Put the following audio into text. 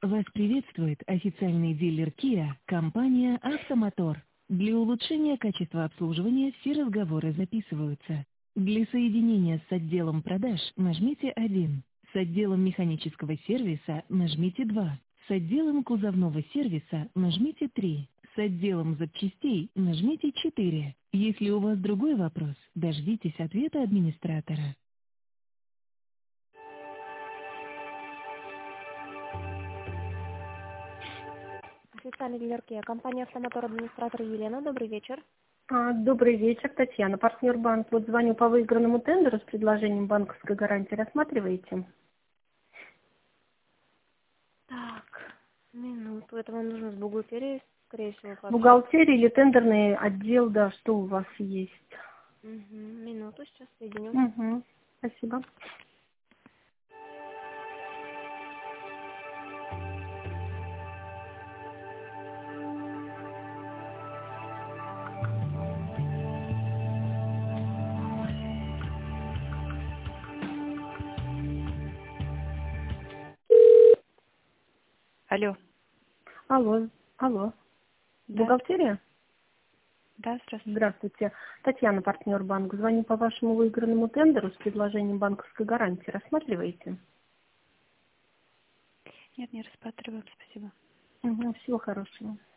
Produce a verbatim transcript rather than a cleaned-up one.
Вас приветствует официальный дилер Kia, компания «Автомотор». Для улучшения качества обслуживания все разговоры записываются. Для соединения с отделом продаж нажмите один. С отделом механического сервиса нажмите два. С отделом кузовного сервиса нажмите три. С отделом запчастей нажмите четыре. Если у вас другой вопрос, дождитесь ответа администратора. Официальный дилер Kia, компания «Автомотор», администратор Елена. Добрый вечер. А, Добрый вечер, Татьяна, партнер банк. Вот звоню по выигранному тендеру с предложением банковской гарантии. Рассматриваете? Так, минуту. Это вам нужно с бухгалтерией, скорее всего, пообщаться. Бухгалтерия или тендерный отдел, да, что у вас есть? Угу, минуту, сейчас соединю. Угу. Спасибо. Алло. Алло, алло. Да, Бухгалтерия? да, здравствуйте. Здравствуйте. Татьяна, партнер банк. Звоню по вашему выигранному тендеру с предложением банковской гарантии. Рассматриваете? Нет, не рассматриваем, спасибо. Угу. Всего хорошего.